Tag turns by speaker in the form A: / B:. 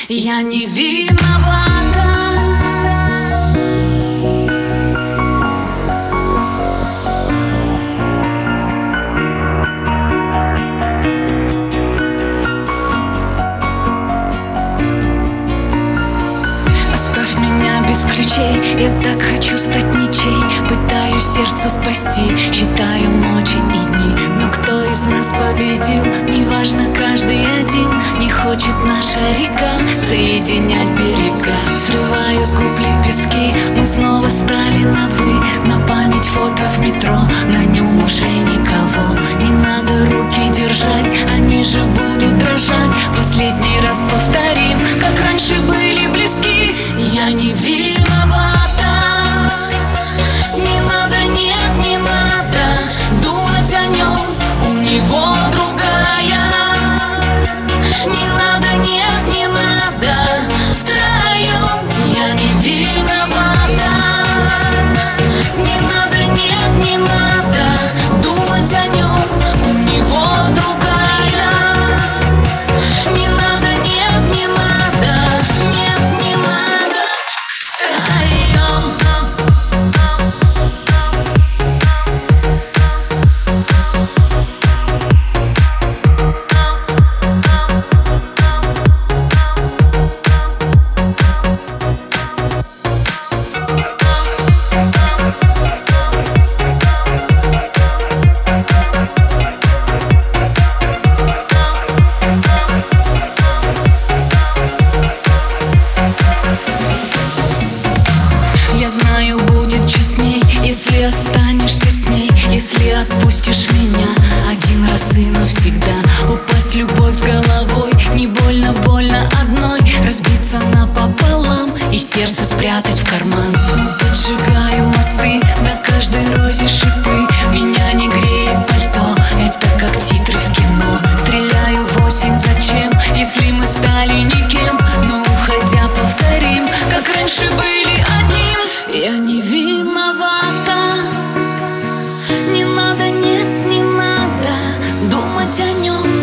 A: Я не виновата. Оставь меня без ключей, я так хочу стать ничей. Пытаюсь сердце спасти, считаю ночи и дни. Но кто из нас победил? Неважно, каждый один. Не хочет наша река соединять берега. Срываю с губ лепестки, мы снова стали на «вы». На память фото в метро, на нем уже никого. Не надо руки держать, они же будут дрожать. Последний раз повторим, как раньше были близки. Я не виновата. Не надо, нет, не надо думать о нем, у него другая. Не надо, нет, не надо втроем. Я не виновата. Не надо, нет, не надо думать о нем, у него другая. Не надо, нет, не надо, нет, не надо втроем. Я знаю, будет честней, если останешься с ней. Если отпустишь меня один раз и навсегда. Упасть любовь с головой, не больно, больно одной. Разбиться напополам и сердце спрятать в карман. Мы поджигаем мосты, на каждой розе шипы. Меня не греет пальто, это как титры в кино. Стреляю в осень, зачем, если мы стали никем? Но уходя повторим, как раньше были одним. Я не виновата. Не надо, нет, не надо думать о нем,